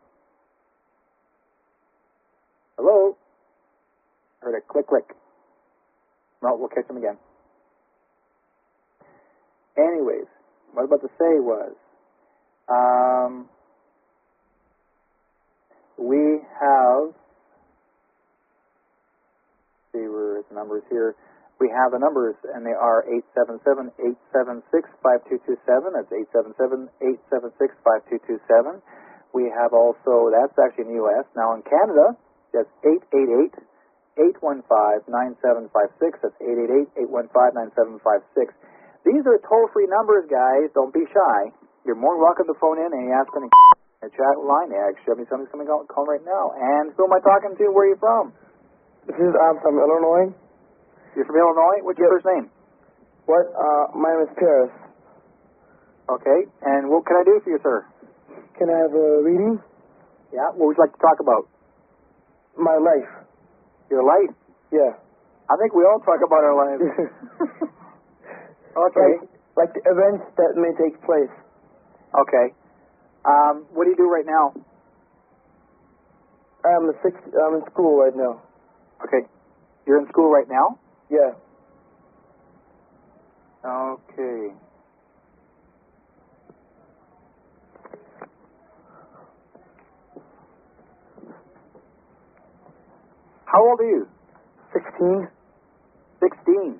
Hello? I heard a click, click. No, we'll catch them again. Anyways, what I was about to say was, um, we have, see where the numbers here. We have the numbers, and they are eight seven seven, eight seven six, five two two seven. That's eight seven seven, eight seven six, five two two seven. We have also, that's actually in the U S. Now in Canada, that's eight eight eight, eight one five, nine seven five six. That's eight eight eight, eight one five, nine seven five six. These are toll-free numbers, guys. Don't be shy. You're more than welcome to phone in and ask any chat line. Actually, I mean, somebody's coming out calling right now. And who am I talking to? Where are you from? This is, I'm from Illinois. You're from Illinois? What's your Yep. first name? What? Uh, my name is Paris. Okay. And what can I do for you, sir? Can I have a reading? Yeah. What would you like to talk about? My life. Your life? Yeah. I think we all talk about our lives. Okay. Like, like the events that may take place. Okay. Um, what do you do right now? I'm a six, I'm in school right now. Okay. You're in school right now? Yeah. Okay. How old are you? Sixteen. Sixteen.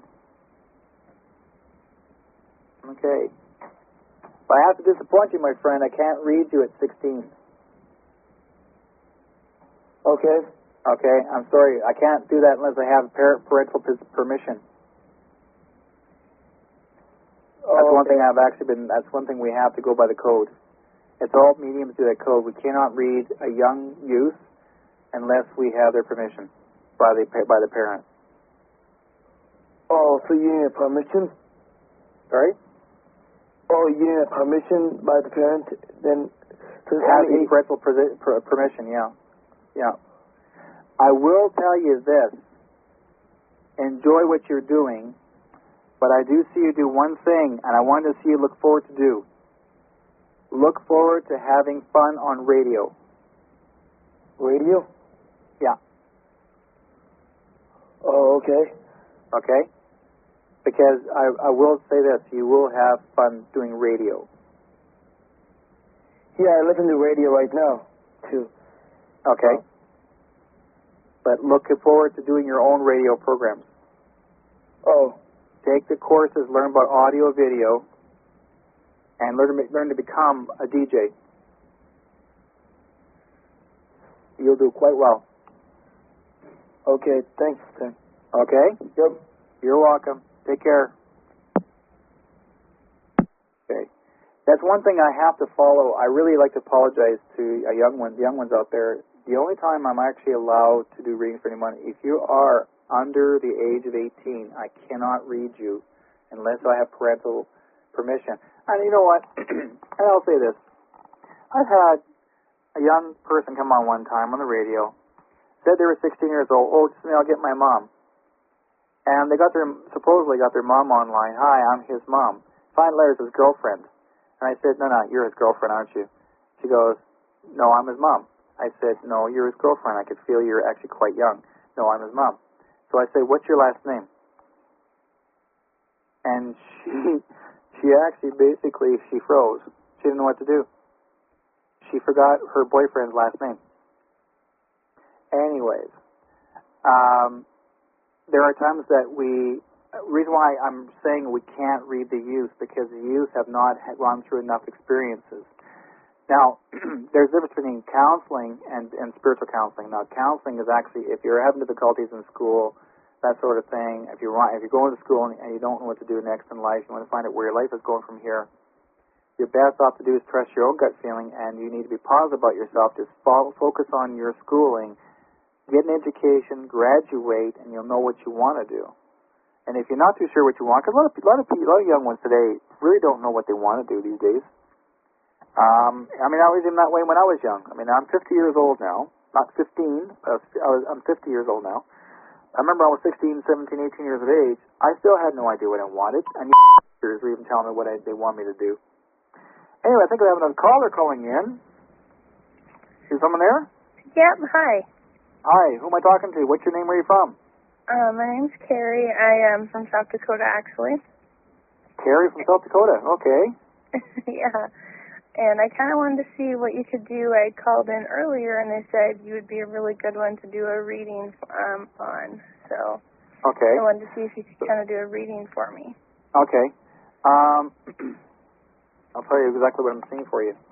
Okay. If I have to disappoint you, my friend, I can't read you at sixteen. Okay. Okay, I'm sorry. I can't do that unless I have parent parental p- permission. Oh, That's one okay. thing I've actually been. That's one thing we have to go by the code. It's all mediums do that code. We cannot read a young youth unless we have their permission by the by the parent. Oh, so you need a permission? Sorry? Oh, you need a permission by the parent? Then so it's Have only the eight- parental per- per- permission. Yeah, yeah. I will tell you this. Enjoy what you're doing, but I do see you do one thing, and I want to see you look forward to do. Look forward to having fun on radio. radio? Yeah. Oh, okay. Okay? Because I, I will say this, you will have fun doing radio. Yeah, I listen to radio right now, too. Okay? Oh. But look forward to doing your own radio programs. Oh. Take the courses, learn about audio, video, and learn to, learn to become a D J. You'll do quite well. Okay, thanks, then. Okay? Yep. You're welcome. Take care. Okay. That's one thing I have to follow. I really like to apologize to a young one, young ones out there. The only time I'm actually allowed to do readings for anyone, if you are under the age of eighteen, I cannot read you unless I have parental permission. And you know what? And I'll say this. I've had a young person come on one time on the radio, said they were sixteen years old. Oh, just a minute, I'll get my mom. And they got their, supposedly got their mom online. Hi, I'm his mom. Find letters his girlfriend. And I said, no, no, you're his girlfriend, aren't you? She goes, no, I'm his mom. I said, no, you're his girlfriend. I could feel you're actually quite young. No, I'm his mom. So I said, what's your last name? And she, she actually basically, she froze. She didn't know what to do. She forgot her boyfriend's last name. Anyways, um, there are times that we reason why I'm saying we can't read the youth because the youth have not gone through enough experiences. Now, there's a difference between counseling and, and spiritual counseling. Now, counseling is actually if you're having difficulties in school, that sort of thing. If you're if you're going to school and you don't know what to do next in life, you want to find out where your life is going from here. Your best off to do is trust your own gut feeling, and you need to be positive about yourself. Just follow, focus on your schooling, get an education, graduate, and you'll know what you want to do. And if you're not too sure what you want, because a lot of a lot of people, a lot of young ones today really don't know what they want to do these days. Um, I mean, I was in that way when I was young. I mean, I'm fifty years old now, not fifteen. I was, I was, I'm fifty years old now. I remember I was sixteen, seventeen, eighteen years of age. I still had no idea what I wanted, and teachers were even telling me what I, they want me to do. Anyway, I think we have another caller calling in. Is someone there? Yep, hi. Hi, who am I talking to? What's your name? Where are you from? Uh, my name's Carrie. I am from South Dakota, actually. Carrie from South Dakota. Okay. Yeah. And I kind of wanted to see what you could do. I called in earlier, and they said you would be a really good one to do a reading um, on. So okay. I wanted to see if you could kind of do a reading for me. Okay. Um, I'll tell you exactly what I'm seeing for you.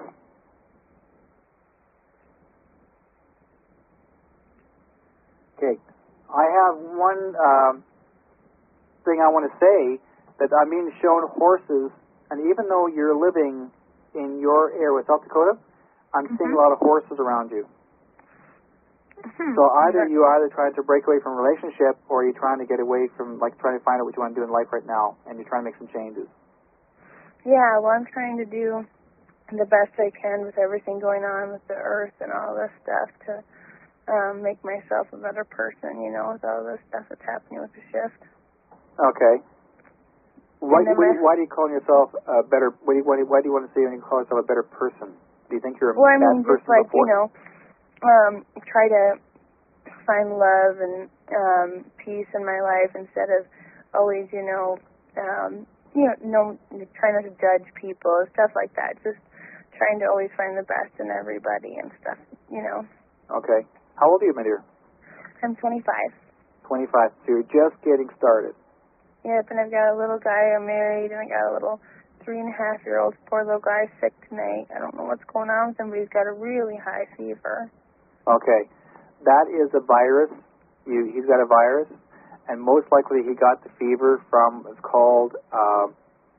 Okay. I have one um, thing I want to say, that I'm being shown horses, and even though you're living in your area with South Dakota, I'm mm-hmm. seeing a lot of horses around you. Mm-hmm. So either you either trying to break away from a relationship, or you're trying to get away from, like, trying to find out what you want to do in life right now, and you're trying to make some changes. Yeah, well, I'm trying to do the best I can with everything going on with the earth and all this stuff to um, make myself a better person, you know, with all this stuff that's happening with the shift. Okay. Why, why, why do you call yourself a better? Why do you, why, do, why do you want to say when you call yourself a better person? Do you think you're a well, I bad mean, person just like before? you know, um, try to find love and um, peace in my life instead of always, you know, um, you know, no, try not to judge people, stuff like that. Just trying to always find the best in everybody and stuff, you know. Okay. How old are you, my dear? I'm twenty-five. twenty-five. So you're just getting started. Yep, and I've got a little guy I'm married, and I got a little three and a half year old poor little guy sick tonight. I don't know what's going on with him, but he's got a really high fever. Okay. That is a virus. You, he's got a virus, and most likely he got the fever from, it's called, um,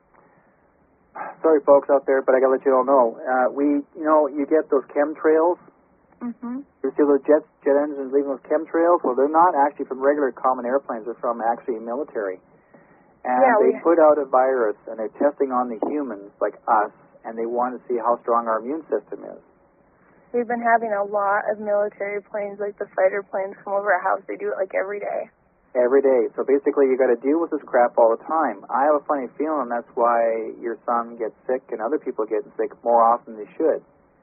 sorry folks out there, but I got to let you all know. Uh, we, you know, you get those chemtrails. Mm-hmm. You see those jet, jet engines leaving those chemtrails? Well, they're not actually from regular common airplanes. They're from actually military. And yeah, they we... put out a virus, and they're testing on the humans like us, and they want to see how strong our immune system is. We've been having a lot of military planes, like the fighter planes, come over our house. They do it like every day. Every day. So basically, you got to deal with this crap all the time. I have a funny feeling that's why your son gets sick and other people get sick more often than they should.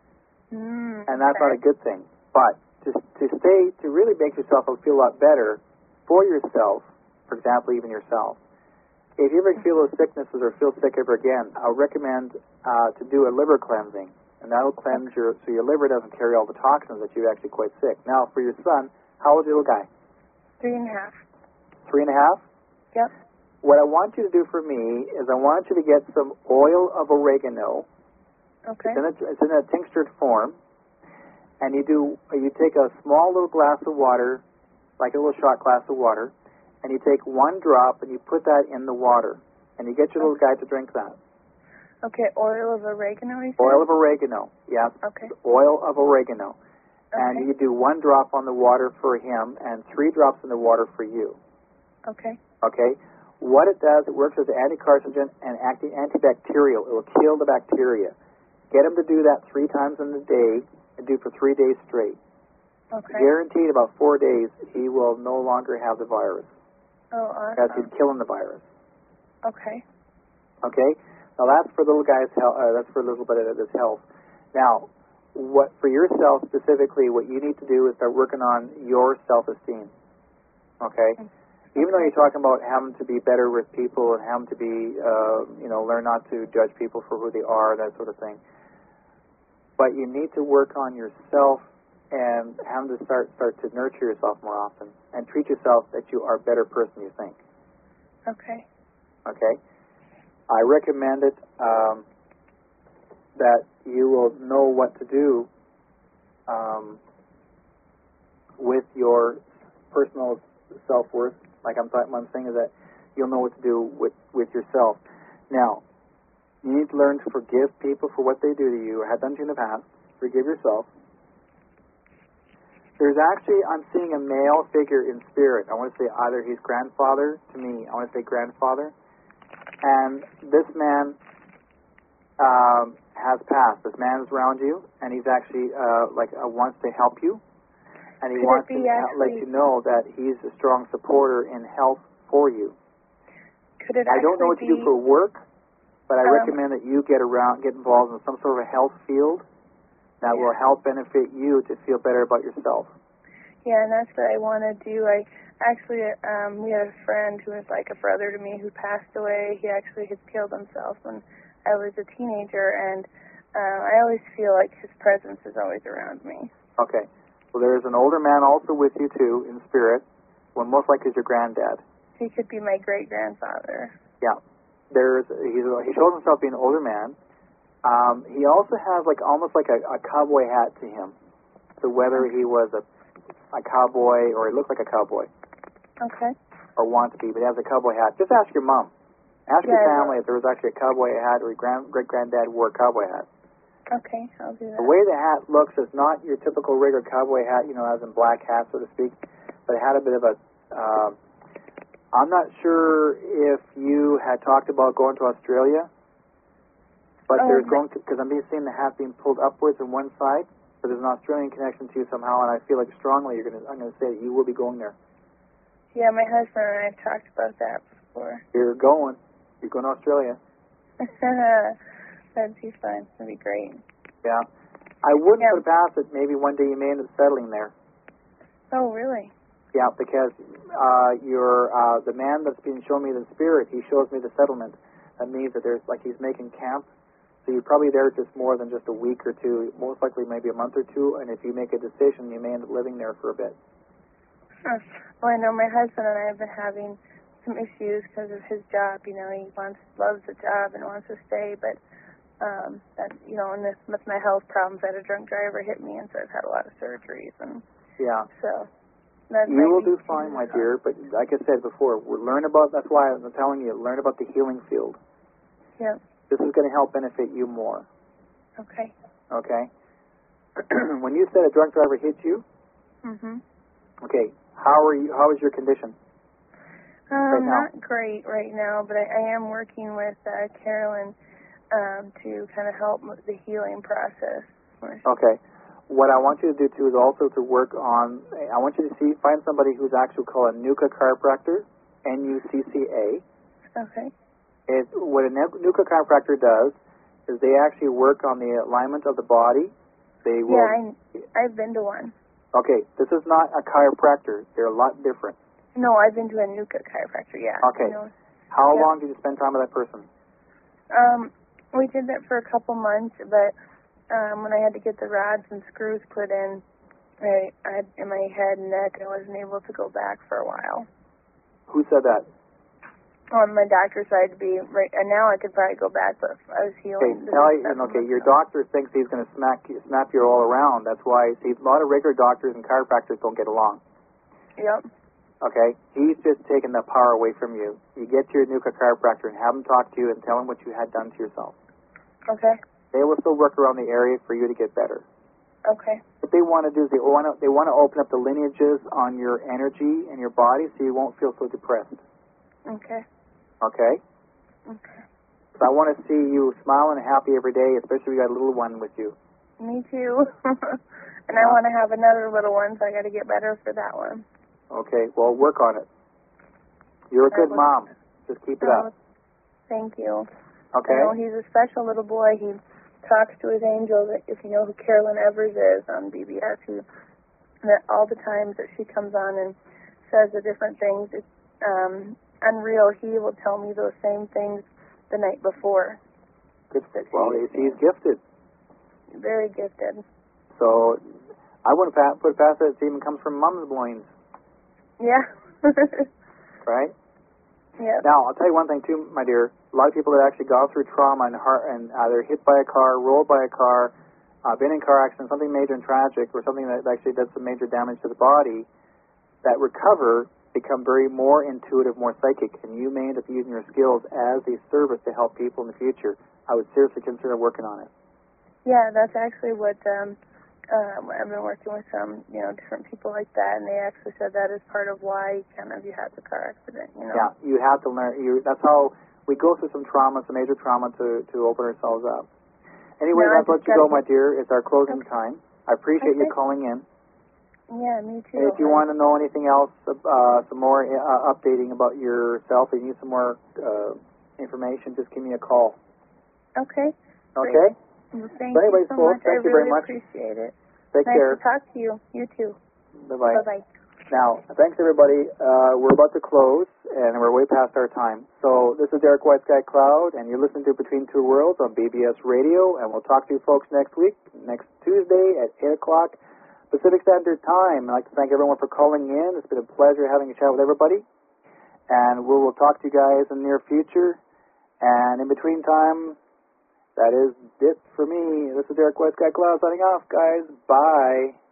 Mm, and that's okay. not a good thing. But to to stay, to really make yourself feel a lot better for yourself, for example, even yourself, if you ever feel those sicknesses or feel sick ever again, I would recommend uh, to do a liver cleansing, and that will cleanse your, so your liver doesn't carry all the toxins that you're actually quite sick. Now, for your son, how old is your little guy? Three and a half. Three and a half? Yep. What I want you to do for me is I want you to get some oil of oregano. Okay. It's in a, it's in a tinctured form, and you do you take a small little glass of water, like a little shot glass of water, and you take one drop and you put that in the water, and you get your little guy to drink that. Okay, oil of oregano, you said? Oil of oregano, yeah. Okay. Oil of oregano. Okay. And you do one drop on the water for him and three drops in the water for you. Okay. Okay? What it does, it works as an anti-carcinogen and anti- antibacterial. It will kill the bacteria. Get him to do that three times in the day and do for three days straight. Okay. Guaranteed about four days he will no longer have the virus. Oh, awesome. Because he's killing the virus. Okay. Okay? Now that's for little guy's health. Uh, that's for a little bit of his health. Now, what for yourself specifically, what you need to do is start working on your self-esteem. Okay? Okay. Even though you're talking about having to be better with people and having to be, uh, you know, learn not to judge people for who they are, that sort of thing. But you need to work on yourself and having to start start to nurture yourself more often and treat yourself that you are a better person you think. Okay. Okay? I recommend it um, that you will know what to do um, with your personal self-worth. Like I'm, th- what I'm saying is that you'll know what to do with, with yourself. Now, you need to learn to forgive people for what they do to you or have done to you in the past. Forgive yourself. There's actually, I'm seeing a male figure in spirit. I want to say either he's grandfather to me. I want to say grandfather. And this man um, has passed. This man is around you, and he's actually uh, like uh, wants to help you. And he Could wants it to be ha- let actually- you know that he's a strong supporter in health for you. Could it I don't know what actually you do for be- work, but I Um, recommend that you get around, get involved in some sort of a health field that Yeah. will help benefit you to feel better about yourself. Yeah, and that's what I want to do. I actually, um, we had a friend who was like a brother to me who passed away. He actually had killed himself when I was a teenager, and uh, I always feel like his presence is always around me. Okay. Well, there's an older man also with you, too, in spirit. Well, most likely is your granddad. He could be my great-grandfather. Yeah. There's, he's, he shows himself being an older man. Um, he also has like almost like a, a cowboy hat to him. So whether he was a, a cowboy or he looked like a cowboy Okay. or wants to be, but he has a cowboy hat, just ask your mom. Ask Yeah, your I family will. if there was actually a cowboy hat or your grand, great-granddad wore a cowboy hat. Okay, I'll do that. The way the hat looks is not your typical regular cowboy hat, you know, as in black hat, so to speak, but it had a bit of a, uh, I'm not sure if you had talked about going to Australia, but Oh, there's my- going to, because I'm being seeing the hat being pulled upwards on one side, but there's an Australian connection to you somehow, and I feel like strongly you're going to, I'm going to say that you will be going there. Yeah, my husband and I have talked about that before. You're going. You're going to Australia. That'd be fun. That'd be great. Yeah. I wouldn't Yeah. put it past it. Maybe one day you may end up settling there. Oh, really? Yeah, because uh, you're, uh, the man that's been showing me the spirit, he shows me the settlement. That means that there's, like, he's making camp. So you're probably there just more than just a week or two, most likely maybe a month or two, and if you make a decision, you may end up living there for a bit. Huh. Well, I know my husband and I have been having some issues because of his job. You know, he wants, loves the job and wants to stay, but, um, that, you know, and this, with my health problems, I had a drunk driver hit me, and so I've had a lot of surgeries, and Yeah. so... That You might will be do too fine, my much. dear, but like I said before, we'll learn about, that's why I'm telling you, learn about the healing field. Yeah. This is going to help benefit you more, Okay. okay? When you said a drunk driver hit you, Mhm. okay, how are you, how is your condition? Um, now? not great right now, but I, I am working with uh, Carolyn um, to kind of help with the healing process. Okay. What I want you to do, too, is also to work on, I want you to see, find somebody who's actually called a Nuka chiropractor, N U C C A. Okay. It's, what a Nu- Nuka chiropractor does is they actually work on the alignment of the body. They will, Yeah, I, I've been to one. okay, this is not a chiropractor. They're a lot different. No, I've been to a Nuka chiropractor, yeah. Okay. You know, How Yep. long did you spend time with that person? um, we did that for a couple months, but um, when I had to get the rods and screws put in, I, I had in my head and neck, I wasn't able to go back for a while. Who said that? On my doctor said to be right, and now I could probably go back, but I was Okay, healing. This tell is you, seven okay, months your ago. doctor thinks he's going to smack you, snap you all around. That's why, see, a lot of regular doctors and chiropractors don't get along. Yep. Okay? He's just taking the power away from you. You get to your Nuka chiropractor and have him talk to you and tell him what you had done to yourself. Okay. They will still work around the area for you to get better. Okay. What they want to do is they want to they want to open up the lineages on your energy and your body so you won't feel so depressed. Okay. Okay? Okay. So I want to see you smiling and happy every day, especially if you got a little one with you. Me too. And I Yeah. want to have another little one, so I got to get better for that one. Okay, well, work on it. You're a I good will. mom. Just keep it Oh, up. thank you. Okay? You know, he's a special little boy. He talks to his angel. That if you know who Carolyn Evers is on B B S, who that all the times that she comes on and says the different things, it's um, unreal. He will tell me those same things the night before. Good. That Well, he he's, is he's gifted. very gifted. So I wouldn't pa- put it past it. It even comes from mom's loins, Yeah. right? Yep. Now, I'll tell you one thing too, my dear. A lot of people that actually gone through trauma and, heart, and either hit by a car, rolled by a car, uh, been in car accident, something major and tragic, or something that actually does some major damage to the body, that recover, become very more intuitive, more psychic, and you may end up using your skills as a service to help people in the future. I would seriously consider working on it. Yeah, that's actually what um, um, I've been working with some, you know, different people like that, and they actually said that is part of why kind of you had the car accident, you know. Yeah, you have to learn. You, that's how we go through some trauma, some major trauma to, to open ourselves up. Anyway, No, that's let you go, my dear. It's our closing Okay. time. I appreciate Okay. you calling in. Yeah, me too. And if you want to know anything else, uh, some more uh, updating about yourself, or you need some more uh, information, just give me a call. Okay. Okay? Well, thank So anyways, you so folks, much. I thank you really very much. appreciate it. Take nice care. to talk to you. You too. Bye-bye. Bye-bye. Now, thanks, everybody. Uh, we're about to close, and we're way past our time. So this is Derek White Sky Cloud, and you're listening to Between Two Worlds on B B S Radio, and we'll talk to you folks next week, next Tuesday at eight o'clock Pacific Standard Time. I'd like to thank everyone for calling in. It's been a pleasure having a chat with everybody, and we will talk to you guys in the near future. And in between time, that is it for me. This is Derek White Sky Cloud signing off, guys. Bye.